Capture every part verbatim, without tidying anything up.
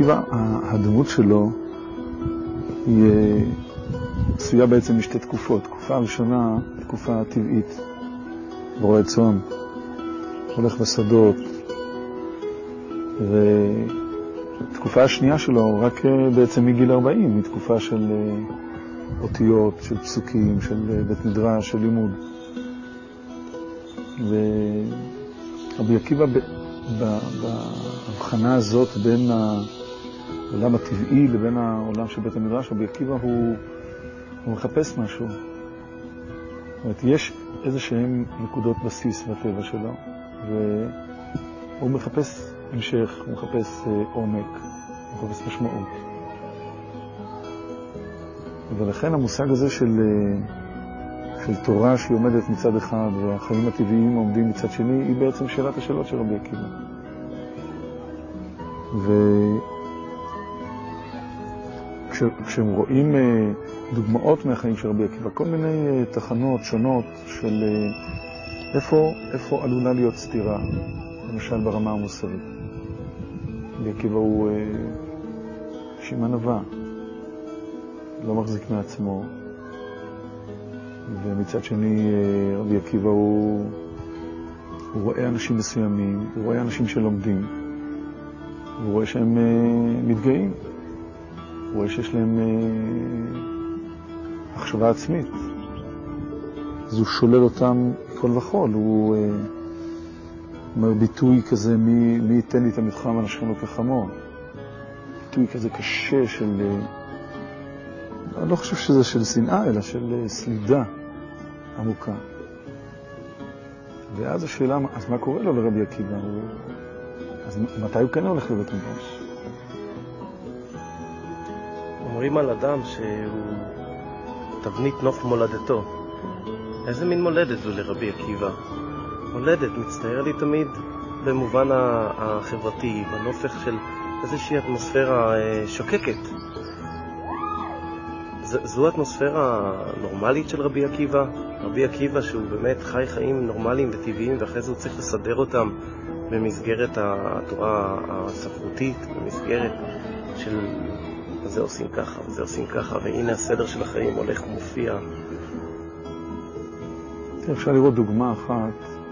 עקיבא, הדמות שלו היא עשויה בעצם משתי תקופות. תקופה הראשונה, תקופה טבעית, ברועה צאן, הולך בשדות, ותקופה השנייה שלו רק בעצם מגיל ארבעים, היא תקופה של אותיות, של פסוקים, של בית מדרש, של לימוד. ורבי עקיבא בהבחנה הזאת בין העולם הטבעי לבין העולם של בית המדרש, רבי עקיבא הוא, הוא מחפש משהו. זאת אומרת, יש איזה שהם נקודות בסיס בטבע שלו, והוא מחפש המשך, הוא מחפש עומק, הוא מחפש משמעות. ולכן המושג הזה של, של תורה שהיא עומדת מצד אחד והחיים הטבעיים עומדים מצד שני, היא בעצם שאלת השאלות של רבי עקיבא. וכשהם רואים דוגמאות מהחיים של רבי עקיבא, כל מיני תחנות שונות של איפה, איפה עלולה להיות סתירה, למשל ברמה המוסרית. רבי עקיבא הוא שמעון נבא, לא מחזיק מעצמו, ומצד שני רבי עקיבא הוא, הוא רואה אנשים מסוימים, הוא רואה אנשים שלומדים, הוא רואה שהם מתגאים, הוא רואה שיש להם מחשבה עצמית, אז הוא שולל אותם כל וכל. הוא אומר ביטוי כזה, מי, מי ייתן לי את המתחם הנשכנו כחמור, ביטוי כזה קשה של, אני לא חושב שזה של שנאה, אלא של סלידה עמוקה. ואז השאלה, אז מה קורה לו לרבי עקיבא? אז מתי הוא כן הולך לבית מדרש? אומרים על אדם שהוא תבנית נוף מולדתו. איזה מין מולדת זו לרבי עקיבא? מולדת מצטייר לי תמיד במובן החברתי, בנופך של איזושהי אטמוספירה שוקקת. זו אטמוספירה נורמלית של רבי עקיבא? רבי עקיבא שהוא באמת חי חיים נורמליים וטבעיים, ואחרי זה הוא צריך לסדר אותם במסגרת התורה הספרותית, במסגרת של זה עושים ככה וזה עושים ככה, והנה הסדר של החיים הולך ומופיע. אפשר לראות דוגמה אחת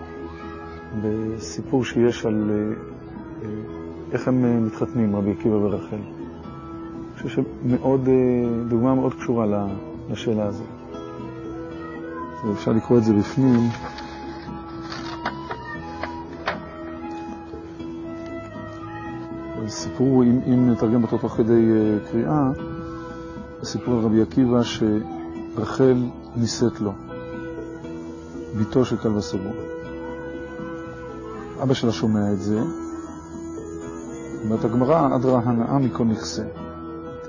בסיפור שיש על איך הם מתחתנים, רבי עקיבא ורחל. אני חושב שמאוד, דוגמה מאוד קשורה לשאלה הזאת. אפשר לקרוא את זה בפנים. סיפור, אם, אם נתרגם אותו תוך כדי קריאה, סיפור על רבי עקיבא שרחל נישאת לו, ביתו של כלבא שבוע. אבא שלה שומע את זה, אומרת הגמרא, אדרא הנאה מכל נכסה. את,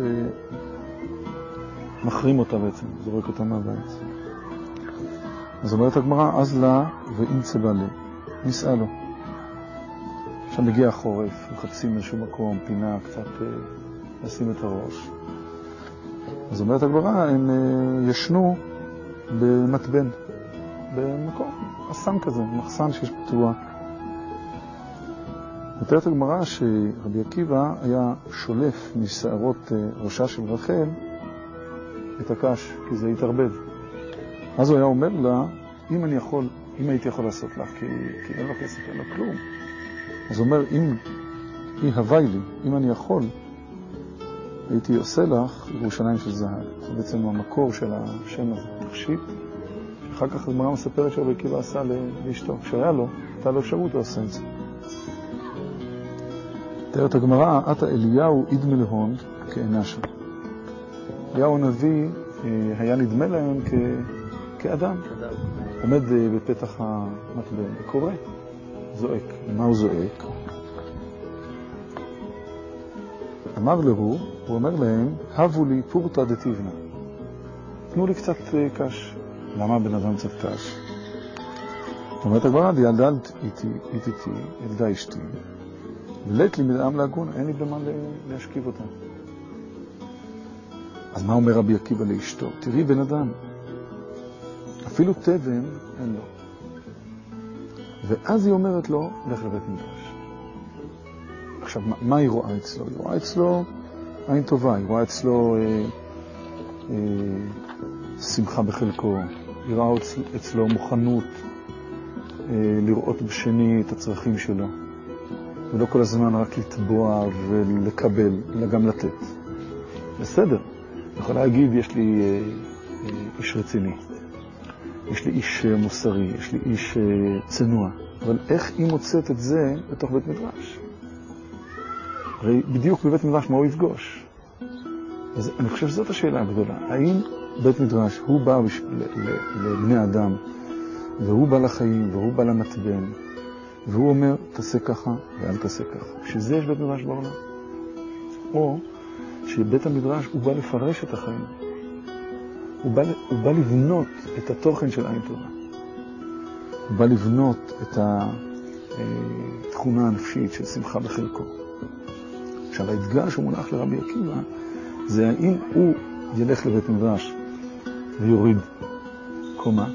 מחרים אותה בעצם, זורק אותה מהבית. אז אומרת הגמרא, אז לה ואינצה בלה, נישאה לו. עכשיו מגיע החורף, מחפשים איזשהו מקום, פינה, קצת אה, לשים את הראש. אז אומרת הגמרא, הם אה, ישנו במטבן, במקום, אסן כזה, מחסן שיש פתוח. מתארת הגמרא שרבי עקיבא היה שולף משערות אה, ראשה של רחל את הקש, כי זה התערבב. אז הוא היה אומר לה, אם אני יכול, אם הייתי יכול לעשות לך, כי, כי אין לו כסף, אין לו כלום. אז הוא אומר, אם היא הווי לי, אם אני יכול, הייתי עושה לך ירושלים של זהב. זה בעצם המקור של השם הזה, תכשיט. אחר כך הגמרא מספרת שרבי עקיבא עשה לאשתו. כשהיה לו, הייתה לו אפשרות, הוא עשה את זה. תארת הגמרא, עתה אליהו עיד מלהון כאינה שם. אליהו הנביא היה נדמה להם כ... כאדם. עומד בפתח המטבן וקורא. זועק. מה הוא זועק? אמר לו, הוא אומר להם, הבו לי פורטה דתיבנה. תנו לי קצת קש. למה בן אדם קצת קש? אומרת הגמרא, ילדה איתי, איתי, ילדה אשתי, ולית לי מדעם להגון, אין לי במה להשכיב אותה. אז מה אומר רבי עקיבא לאשתו? תראי בן אדם, אפילו תבן אין לו. ואז היא אומרת לו, לך לבית מדרש. עכשיו, מה, מה היא רואה אצלו? היא רואה אצלו עין טובה, היא רואה אצלו אה, אה, שמחה בחלקו, היא רואה אצלו מוכנות אה, לראות בשני את הצרכים שלו, ולא כל הזמן רק לתבוע ולקבל, אלא גם לתת. בסדר, אני יכול להגיד, יש לי אה, אה, איש רציני, יש לי איש מוסרי, יש לי איש אה, צנוע, אבל איך היא מוצאת את זה בתוך בית מדרש? הרי בדיוק בבית מדרש מה הוא יפגוש? אז אני חושב שזאת השאלה הגדולה. האם בית מדרש הוא בא בש... לבני אדם, והוא בא לחיים, והוא בא למתבן, והוא אומר, תעשה ככה ואל תעשה ככה. שזה יש בית מדרש בעולם. או שבית המדרש הוא בא לפרש את החיים. הוא בא, הוא בא לבנות את התוכן של עין טובה. הוא בא לבנות את התכונה הנפשית של שמחה בחלקו. עכשיו, האתגר שמונח לרבי עקיבא זה האם הוא ילך לבית מדרש ויוריד קומה,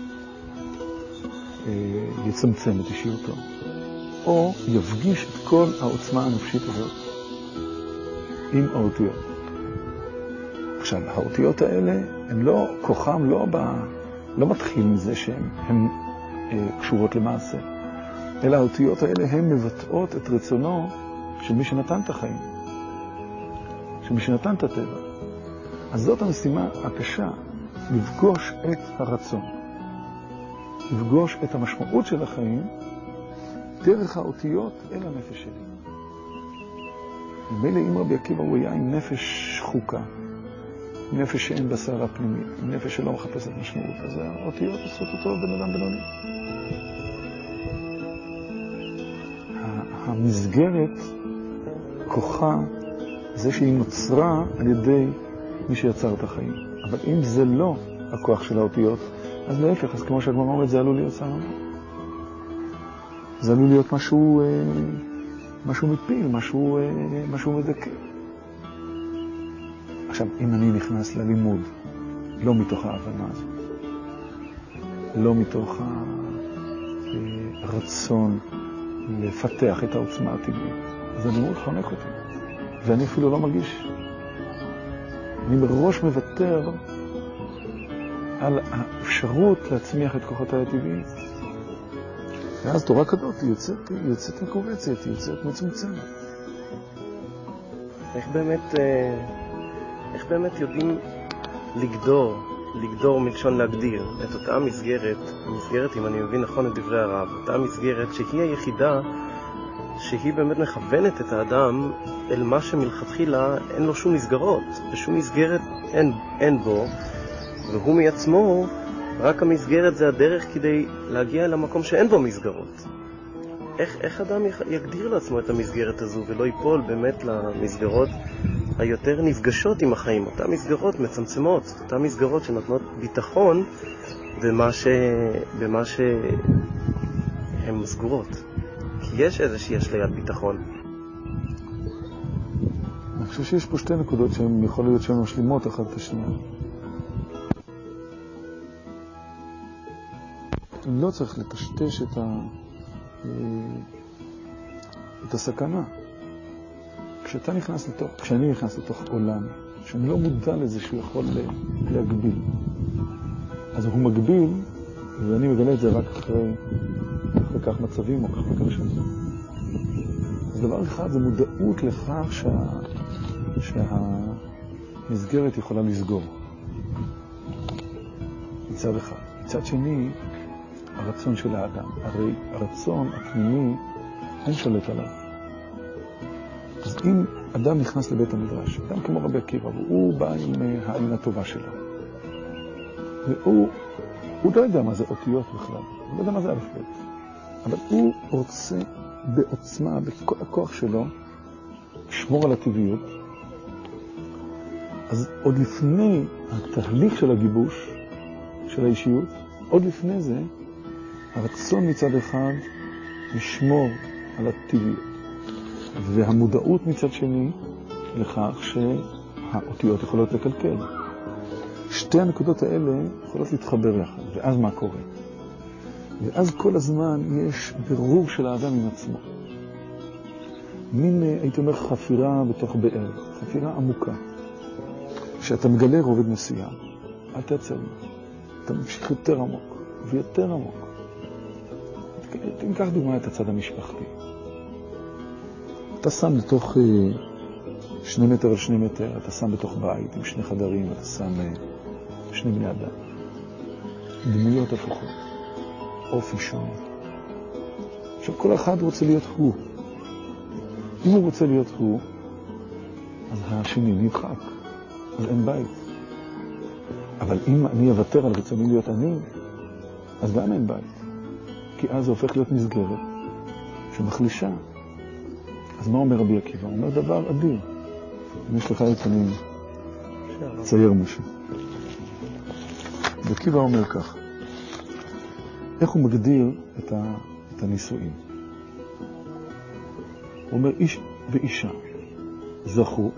יצמצם את אישיותו, או יפגיש את כל העוצמה הנפשית הזאת עם האותיות. עכשיו, האותיות האלה, הן לא, כוחם לא, בא, לא מתחיל מזה שהן הם, אה, קשורות למעשה, אלא האותיות האלה הן מבטאות את רצונו של מי שנתן את החיים, של מי שנתן את הטבע. אז זאת המשימה הקשה, לפגוש את הרצון, לפגוש את המשמעות של החיים דרך האותיות אל הנפש שלי. מילא אם רבי עקיבא הוא היה עם נפש שחוקה, נפש שאין בה שערה פנימית, נפש שלא מחפשת משמעות, אז האותיות עושות אותו בן אדם בינוני. המסגרת, כוחה, זה שהיא נוצרה על ידי מי שיצר את החיים. אבל אם זה לא הכוח של האותיות, אז להפך, אז כמו שהגמרא אומרת, זה עלול להיות סערה. זה עלול להיות משהו, משהו מפיל, משהו, משהו מדכא. עכשיו, אם אני נכנס ללימוד, לא מתוך ההבנה הזאת, לא מתוך הרצון לפתח את העוצמה הטבעית, אז הלימוד חונק אותי, ואני אפילו לא מרגיש. אני מראש מוותר על האפשרות להצמיח את כוחותיי הטבעיים. ואז תורה כזאת יוצאת, יוצאת מקובצת, יוצאת מצומצמת. איך באמת... איך באמת יודעים לגדור, לגדור מלשון להגדיר את אותה מסגרת, מסגרת, אם אני מבין נכון את דברי הרב, אותה מסגרת שהיא היחידה שהיא באמת מכוונת את האדם אל מה שמלכתחילה אין לו שום מסגרות, ושום מסגרת אין, אין בו, והוא מעצמו, רק המסגרת זה הדרך כדי להגיע אל המקום שאין בו מסגרות. איך, איך אדם יגדיר לעצמו את המסגרת הזו ולא ייפול באמת למסגרות היותר נפגשות עם החיים, אותן מסגרות מצמצמות, אותן מסגרות שנותנות ביטחון במה, ש... במה שהן סגורות. כי יש איזושהי אשליית ביטחון. אני חושב שיש פה שתי נקודות שהן יכול להיות שהן משלימות אחת את השנייה. לא צריך לטשטש את, ה... את הסכנה. כשאתה נכנס לתוך, כשאני נכנס לתוך עולם, שאני לא מודע לזה שהוא יכול להגביל, אז הוא מגביל, ואני מגלה את זה רק אחרי, אחרי כך מצבים או כך וכך שנים. אז דבר אחד זה מודעות לכך שה, שהמסגרת יכולה לסגור. מצד אחד. מצד שני, הרצון של האדם. הרי הרצון הפנימי אין שולט עליו. אז אם אדם נכנס לבית המדרש, אדם כמו רבי עקיבא, והוא בא עם העין הטובה שלו, והוא הוא לא יודע מה זה אותיות בכלל, הוא לא יודע מה זה אלף בית, אבל הוא רוצה בעוצמה, בכל הכוח שלו, לשמור על הטבעיות. אז עוד לפני התהליך של הגיבוש, של האישיות, עוד לפני זה, הרצון מצד אחד לשמור על הטבעיות. והמודעות מצד שני לכך שהאותיות יכולות לקלקל. שתי הנקודות האלה יכולות להתחבר יחד, ואז מה קורה? ואז כל הזמן יש ברור של האדם עם עצמו. מין, הייתי אומר, חפירה בתוך באר, חפירה עמוקה. כשאתה מגלה רובד מסוים, אל תעצר, אתה ממשיך יותר עמוק ויותר עמוק. תיקח דוגמה את הצד המשפחתי. אתה שם לתוך שני מטר על שני מטר, אתה שם בתוך בית עם שני חדרים, אתה שם שני בני אדם. דמויות הפוכות, אופי שונה. עכשיו כל אחד רוצה להיות הוא. אם הוא רוצה להיות הוא, אז השני נדחק, אז אין בית. אבל אם אני אוותר על רצוני להיות אני, אז גם אין בית. כי אז זה הופך להיות מסגרת שמחלישה. אז מה אומר רבי עקיבא? הוא אומר דבר אדיר. אם יש לך את אני צייר משהו. רבי עקיבא אומר כך. איך הוא מגדיר את, ה, את הנישואים? הוא אומר, איש ואישה זכו,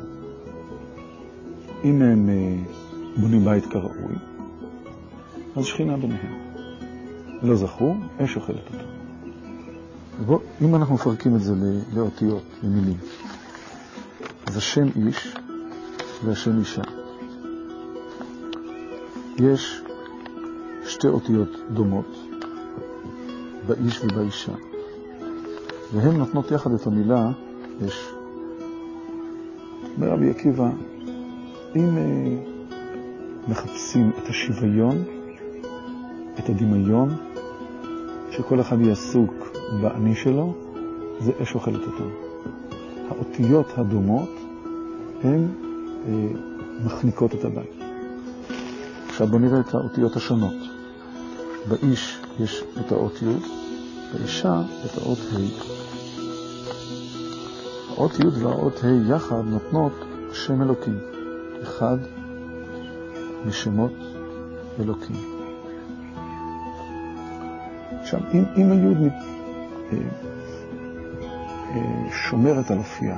אם הם בונים בית כראוי, אז שכינה ביניהם. לא זכו, אש אוכלת אותו. ובוא, אם אנחנו מפרקים את זה לאותיות, למילים, אז השם איש והשם אישה. יש שתי אותיות דומות, באיש ובאישה. והן נותנות יחד את המילה אש. אומר רבי עקיבא, אם מחפשים את השוויון, את הדמיון, שכל אחד יעסוק באני שלו, זה אש אוכלת אותם. האותיות הדומות הן אה, מחניקות את הבית. עכשיו בוא נראה את האותיות השונות. באיש יש את האות י', באישה את האות ה'. האות י' והאות ה' יחד נותנות שם אלוקים, אחד משמות אלוקים. עכשיו, אם, אם היוד מת, אה, אה, שומרת על אופייה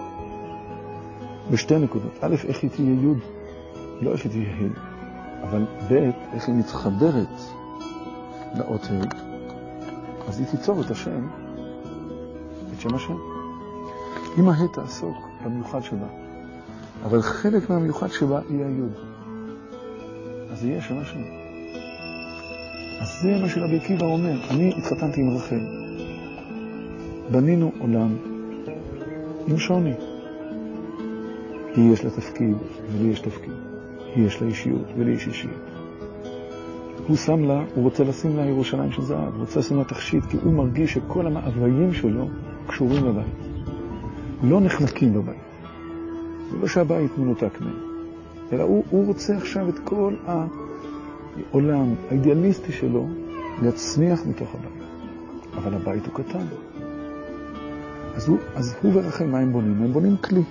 בשתי נקודות, א', איך היא תהיה יוד? לא איך היא תהיה ה', אבל ב', איך היא מתחברת לאות ה', אז היא תיצור את השם, את שם השם. אם ה' תעסוק במיוחד שבה, אבל חלק מהמיוחד שבה היא היוד, אז יהיה שם השם. אז זה מה שרבי עקיבא אומר. אני התחתנתי עם רחל. בנינו עולם עם שוני. היא יש לה תפקיד ולי יש תפקיד. היא יש לה אישיות ולי יש אישיות. הוא שם לה, הוא רוצה לשים לה ירושלים של זהב. הוא רוצה לשים לה תכשיט, כי הוא מרגיש שכל המאוויים שלו קשורים לבית. לא נחנקים בבית. זה לא שהבית מנותק מהם. אלא הוא, הוא רוצה עכשיו את כל העולם האידיאליסטי שלו להצמיח מתוך הבית. אבל הבית הוא קטן. אז הוא, אז הוא ורחל, מה הם בונים? הם בונים כלי.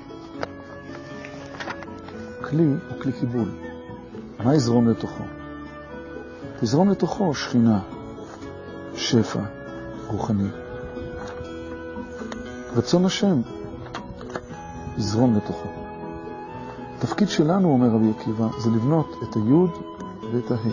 כלי הוא כלי קיבול. מה יזרום לתוכו? יזרום לתוכו שכינה, שפע, רוחני. רצון השם יזרום לתוכו. התפקיד שלנו, אומר רבי עקיבא, זה לבנות את היוד ואת הה'.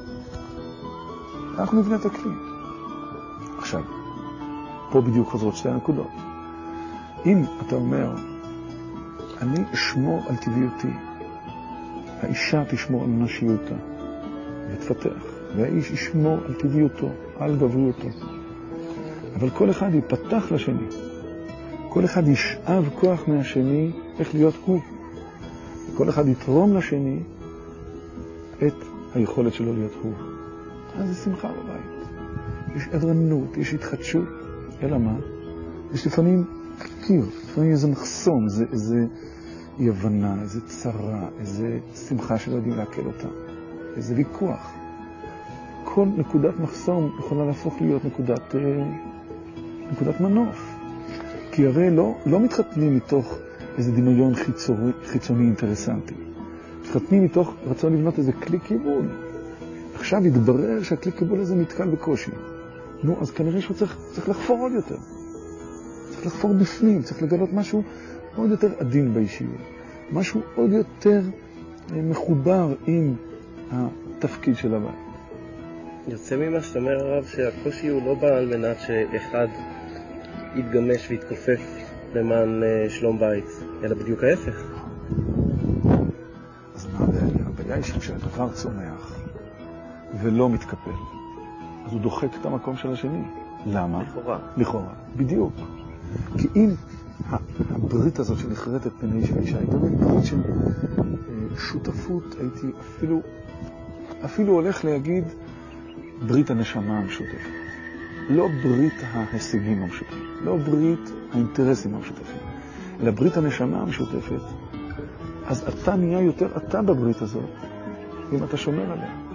אנחנו נבנה את הכלי. עכשיו, פה בדיוק חוזרות שתי הנקודות. אם אתה אומר, אני אשמור על טבעיותי, האישה תשמור על נשיותה ותפתח, והאיש ישמור על טבעיותו, על גבריותו. אבל כל אחד ייפתח לשני. כל אחד ישאב כוח מהשני איך להיות הוא. כל אחד יתרום לשני את היכולת שלו להיות הוא. אז זה שמחה בבית. יש עדרנות, יש התחדשות. אלא מה? יש לפעמים קיר, לפעמים איזה מחסום, איזה, איזה אי הבנה, איזה צרה, איזה שמחה שלא יודעים להקל אותה, איזה ויכוח. כל נקודת מחסום יכולה להפוך להיות נקודת, נקודת מנוף. כי הרי לא, לא מתחתנים מתוך איזה דמיון חיצוני, חיצוני אינטרסנטי. מתחתנים מתוך רצון לבנות איזה כלי קיבול. עכשיו יתברר שהכלי קיבול הזה נתקל בקושי. נו, אז כנראה שהוא צריך, צריך לחפור עוד יותר. צריך לחפור בפנים, צריך לגלות משהו עוד יותר עדין באישיות. משהו עוד יותר מחובר עם התפקיד של הבית. יוצא ממה שאתה אומר הרב שהקושי הוא לא בא על מנת שאחד יתגמש ויתכופף למען שלום בית, אלא בדיוק ההפך. אז מה הבעיה? הבעיה היא שכשהדבר צומח ולא מתקפל, אז הוא דוחק את המקום של השני. למה? לכאורה. לכאורה, בדיוק. כי אם הברית הזאת שנחרטת בין האיש והאישה, היא באמת ברית של שותפות, הייתי אפילו, אפילו הולך להגיד ברית הנשמה המשותפת. לא ברית ההישגים המשותפים, לא ברית האינטרסים המשותפים, אלא ברית הנשמה המשותפת. אז אתה נהיה יותר אתה בברית הזאת, אם אתה שומר עליה.